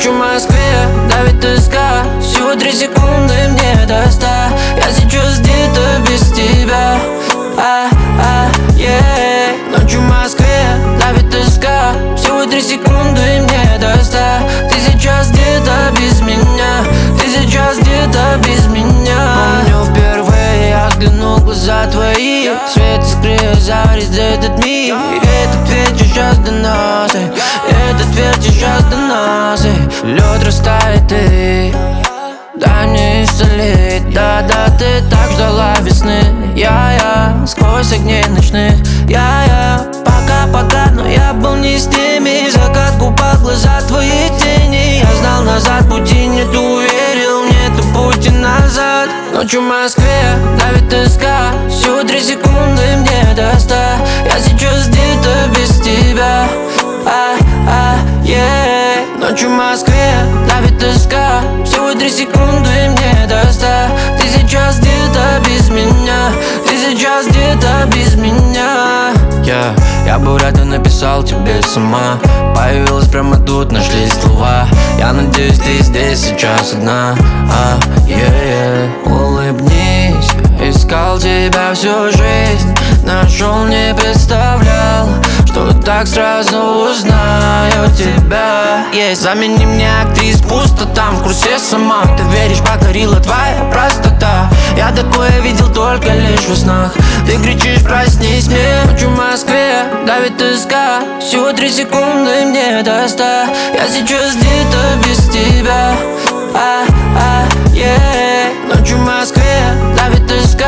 Ночью в Москве давит тоска. Всего 3 секунды мне до 100. Я сейчас где-то без тебя. Ночью в Москве давит тоска. Всего 3 секунды мне до 100. Ты сейчас где-то без меня. Ты сейчас где-то без меня. Помню, впервые я взглянул в глаза твои. Свет искры озарит этот мир. И этот вечер сейчас до нас. Этот вечер сейчас до нас. Лед растает и дай мне исцелить. Да-да, ты так ждала весны. Я сквозь огней ночных. Я пока, но я был не с теми. Закат купал глаза твои тени. Я знал, назад пути нет, уверил, нету пути назад. Ночью в Москве давит тоска. Всего 3 секунды мне до 100. Я сейчас где-то без тебя. Ночью в Москве давит тоска. Всего 3 секунды мне до 100. Ты сейчас где-то без меня. Ты сейчас где-то без меня. Я бы вряд ли написал тебе сама. Появилась прямо тут, нашлись слова. Я надеюсь, ты здесь сейчас одна. Улыбнись, искал тебя всю жизнь. Нашел, не представлял, что так сразу узнаю тебя. Замени мне актрис, пусто там в курсе сама. Ты веришь, покорила твоя простота. Я такое видел только лишь во снах. Ты кричишь, проснись мне. Ночью в Москве давит тоска. Всего 3 секунды мне до 100. Я сейчас где-то без тебя. Ночью в Москве давит тоска.